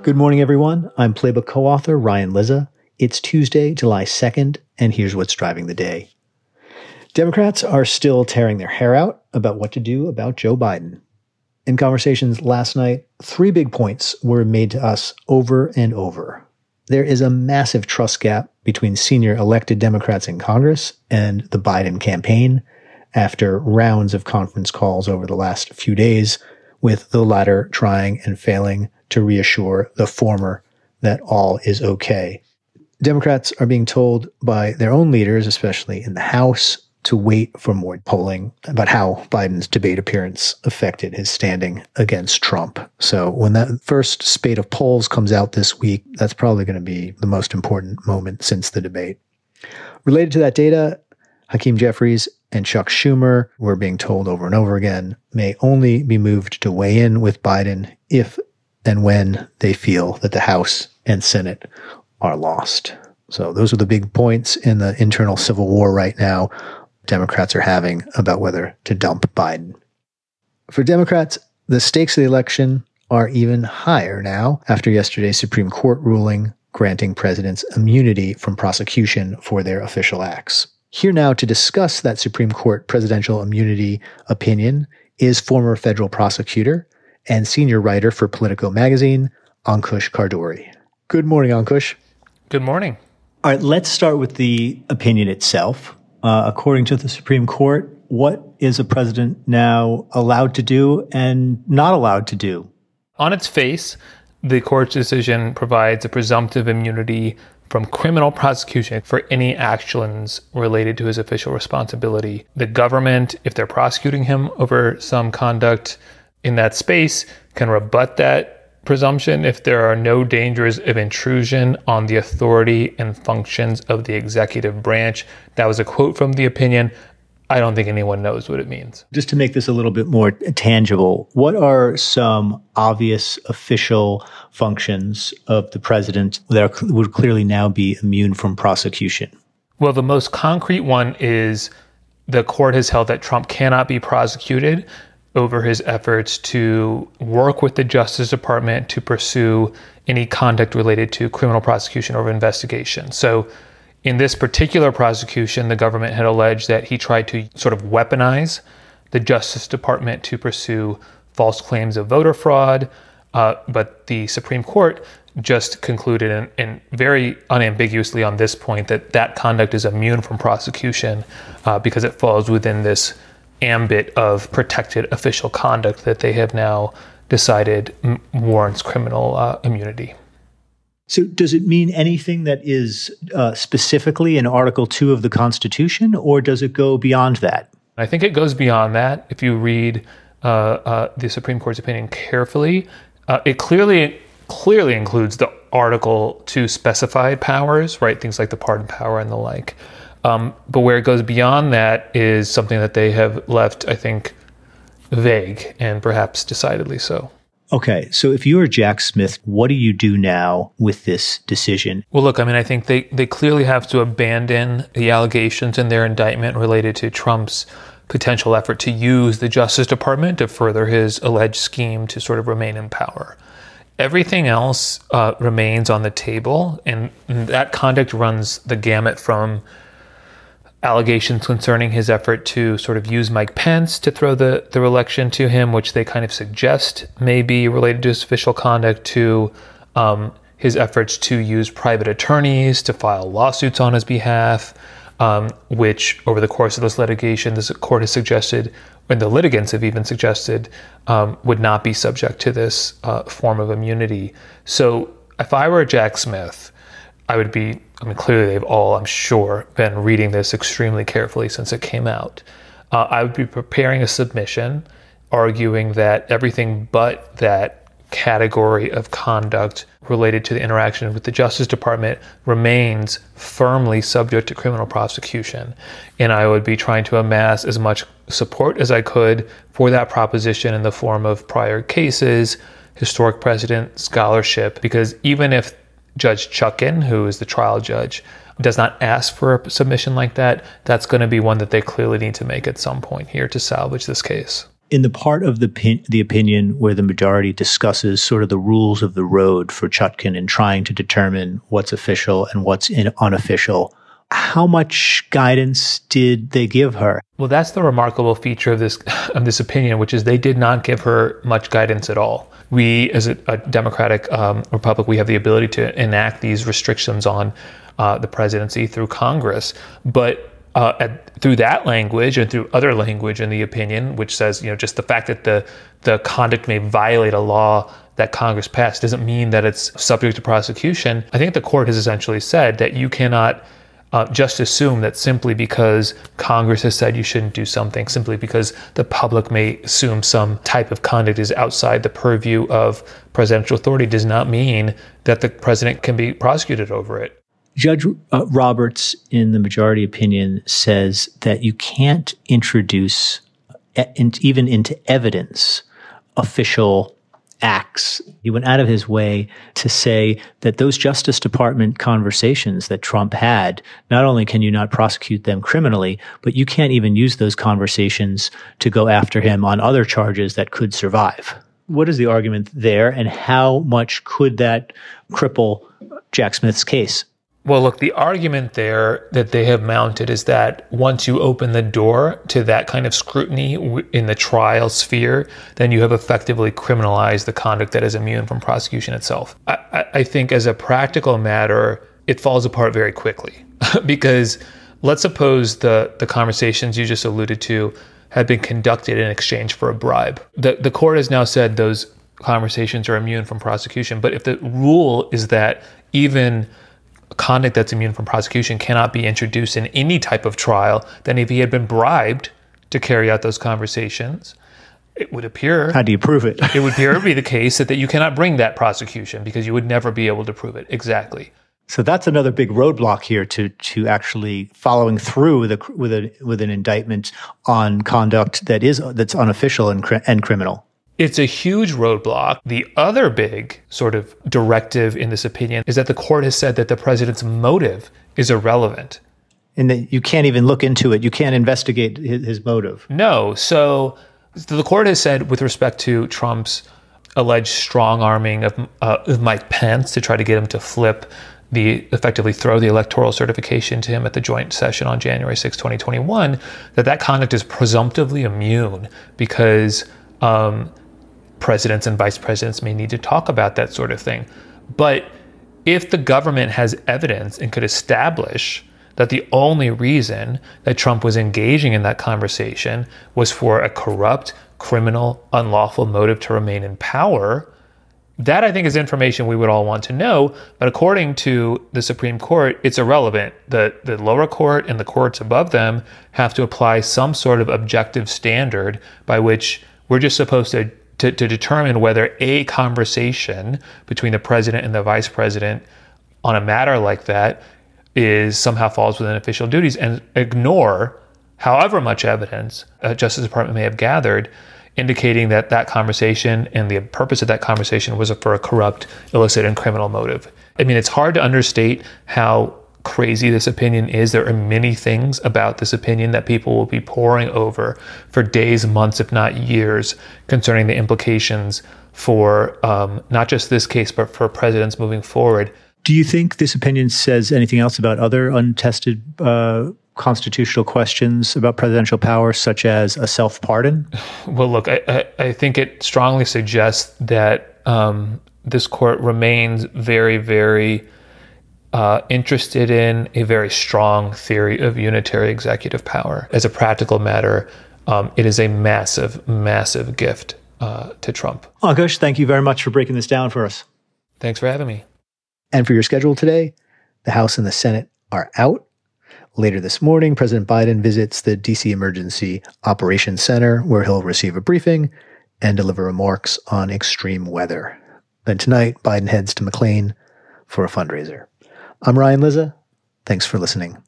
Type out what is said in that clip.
Good morning, everyone. I'm Playbook co-author Ryan Lizza. It's Tuesday, July 2nd, and here's what's driving the day. Democrats are still tearing their hair out about what to do about Joe Biden. In conversations last night, 3 big points were made to us over and over. There is a massive trust gap between senior elected Democrats in Congress and the Biden campaign after rounds of conference calls over the last few days, with the latter trying and failing to reassure the former that all is okay. Democrats are being told by their own leaders, especially in the House, to wait for more polling about how Biden's debate appearance affected his standing against Trump. So when that first spate of polls comes out this week, that's probably going to be the most important moment since the debate. Related to that data, Hakeem Jeffries and Chuck Schumer, we're being told over and over again, may only be moved to weigh in with Biden if and when they feel that the House and Senate are lost. So those are the big points in the internal civil war right now Democrats are having about whether to dump Biden. For Democrats, the stakes of the election are even higher now after yesterday's Supreme Court ruling granting presidents immunity from prosecution for their official acts. Here now to discuss that Supreme Court presidential immunity opinion is former federal prosecutor and senior writer for Politico magazine, Ankush Khardori. Good morning, Ankush. Good morning. All right, let's start with the opinion itself. According to the Supreme Court, what is a president now allowed to do and not allowed to do? On its face, the court's decision provides a presumptive immunity from criminal prosecution for any actions related to his official responsibility. The government, if they're prosecuting him over some conduct in that space, can rebut that presumption if there are no dangers of intrusion on the authority and functions of the executive branch. That was a quote from the opinion. I don't think anyone knows what it means. Just to make this a little bit more tangible, what are some obvious official functions of the president that would clearly now be immune from prosecution? Well, the most concrete one is the court has held that Trump cannot be prosecuted over his efforts to work with the Justice Department to pursue any conduct related to criminal prosecution or investigation. So in this particular prosecution, the government had alleged that he tried to sort of weaponize the Justice Department to pursue false claims of voter fraud. But the Supreme Court just concluded and very unambiguously on this point that conduct is immune from prosecution because it falls within this ambit of protected official conduct that they have now decided warrants criminal immunity. So does it mean anything that is specifically in Article 2 of the Constitution, or does it go beyond that? I think it goes beyond that. If you read the Supreme Court's opinion carefully, it clearly includes the Article 2 specified powers, right? Things like the pardon power and the like. But where it goes beyond that is something that they have left, I think, vague and perhaps decidedly so. Okay, so if you are Jack Smith, what do you do now with this decision? Well, look, I mean, I think they clearly have to abandon the allegations in their indictment related to Trump's potential effort to use the Justice Department to further his alleged scheme to sort of remain in power. Everything else remains on the table, and that conduct runs the gamut from allegations concerning his effort to sort of use Mike Pence to throw the election to him, which they kind of suggest may be related to his official conduct, to his efforts to use private attorneys to file lawsuits on his behalf, which over the course of this litigation, this court has suggested, and the litigants have even suggested, would not be subject to this form of immunity. So if I were Jack Smith, clearly they've all, I'm sure, been reading this extremely carefully since it came out. I would be preparing a submission arguing that everything but that category of conduct related to the interaction with the Justice Department remains firmly subject to criminal prosecution. And I would be trying to amass as much support as I could for that proposition in the form of prior cases, historic precedent, scholarship, because even if Judge Chutkan, who is the trial judge, does not ask for a submission like that, that's going to be one that they clearly need to make at some point here to salvage this case. In the part of the opinion where the majority discusses sort of the rules of the road for Chutkan in trying to determine what's official and what's unofficial, how much guidance did they give her? Well, that's the remarkable feature of this opinion, which is they did not give her much guidance at all. We, as a democratic republic, we have the ability to enact these restrictions on the presidency through Congress, but through that language and through other language in the opinion, which says, just the fact that the conduct may violate a law that Congress passed doesn't mean that it's subject to prosecution. I think the court has essentially said that you cannot just assume that simply because Congress has said you shouldn't do something, simply because the public may assume some type of conduct is outside the purview of presidential authority, does not mean that the president can be prosecuted over it. Judge Roberts, in the majority opinion, says that you can't introduce, even into evidence, official acts. He went out of his way to say that those Justice Department conversations that Trump had, not only can you not prosecute them criminally, but you can't even use those conversations to go after him on other charges that could survive. What is the argument there, and how much could that cripple Jack Smith's case? Well, look, the argument there that they have mounted is that once you open the door to that kind of scrutiny in the trial sphere, then you have effectively criminalized the conduct that is immune from prosecution itself. I think as a practical matter, it falls apart very quickly because let's suppose the conversations you just alluded to had been conducted in exchange for a bribe. The court has now said those conversations are immune from prosecution, but if the rule is that even conduct that's immune from prosecution cannot be introduced in any type of trial, then if he had been bribed to carry out those conversations, it would appear... How do you prove it? It would appear to be the case that you cannot bring that prosecution because you would never be able to prove it. Exactly. So that's another big roadblock here to actually following through with an indictment on conduct that's unofficial and criminal. It's a huge roadblock. The other big sort of directive in this opinion is that the court has said that the president's motive is irrelevant. And that you can't even look into it. You can't investigate his motive. No. So the court has said with respect to Trump's alleged strong-arming of Mike Pence to try to get him to effectively throw the electoral certification to him at the joint session on January 6, 2021, that conduct is presumptively immune because presidents and vice presidents may need to talk about that sort of thing. But if the government has evidence and could establish that the only reason that Trump was engaging in that conversation was for a corrupt, criminal, unlawful motive to remain in power, that I think is information we would all want to know. But according to the Supreme Court, it's irrelevant. The lower court and the courts above them have to apply some sort of objective standard by which we're just supposed to determine whether a conversation between the president and the vice president on a matter like that somehow falls within official duties, and ignore however much evidence a Justice Department may have gathered indicating that conversation and the purpose of that conversation was for a corrupt, illicit, and criminal motive. I mean, it's hard to understate how crazy this opinion is. There are many things about this opinion that people will be poring over for days, months, if not years, concerning the implications for not just this case, but for presidents moving forward. Do you think this opinion says anything else about other untested constitutional questions about presidential power, such as a self-pardon? Well, look, I think it strongly suggests that this court remains very, very interested in a very strong theory of unitary executive power. As a practical matter, it is a massive, massive gift to Trump. Ankush, thank you very much for breaking this down for us. Thanks for having me. And for your schedule today, the House and the Senate are out. Later this morning, President Biden visits the D.C. Emergency Operations Center, where he'll receive a briefing and deliver remarks on extreme weather. Then tonight, Biden heads to McLean for a fundraiser. I'm Ryan Lizza. Thanks for listening.